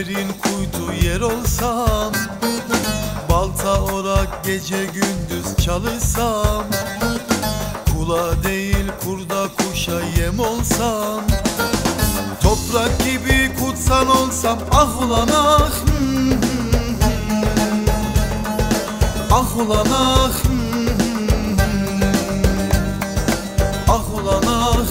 derin kuytu yer olsam, balta orak gece gündüz çalışsam, kula değil kurda kuşa yem olsam, toprak gibi kutsan olsam, ah ulan ah, ah ulan ah, ah ulan ah.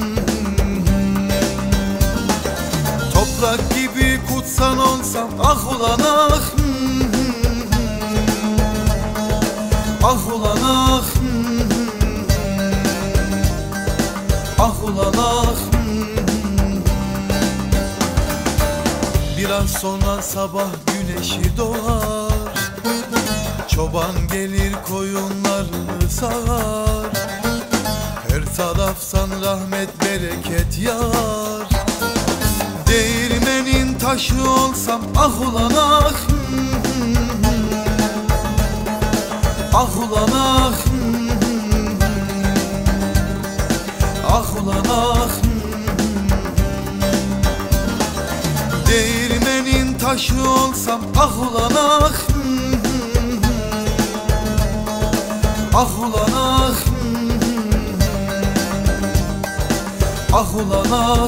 Toprak gibi kutsan olsam, ah ulan ah, ah ulan ah, ah ulan ah. Biraz sonra sabah güneşi doğar, çoban gelir koyunlarını sağar, her taraftan rahmet bereket yağar. Değirmenin taşı olsam, ah ulan ah, ah ulan ah, ah ulan ah. Değirmenin taşı olsam, ah ulan ah, ah ulan ah, ah ulan ah.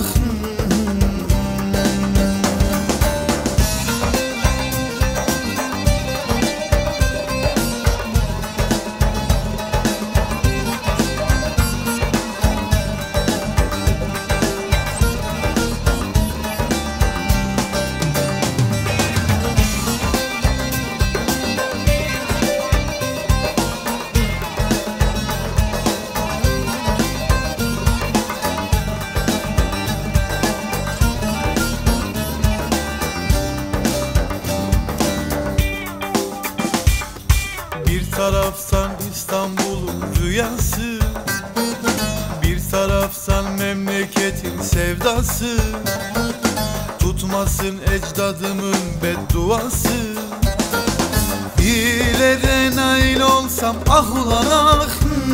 Bir taraftan İstanbul'un rüyası, bir taraftan memleketin sevdası, tutmasın ecdadımın bedduası. İlere nail olsam, ah ulan ah,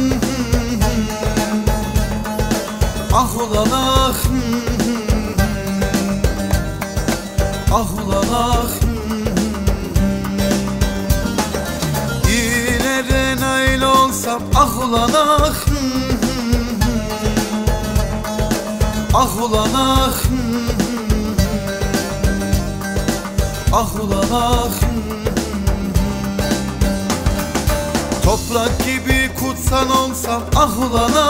ah ulan ah, ah ulan ah. Nail olsam, ah ulan ah, ah ulan ah, ah ulan ah. Toprak gibi kutsan olsam, ah ulan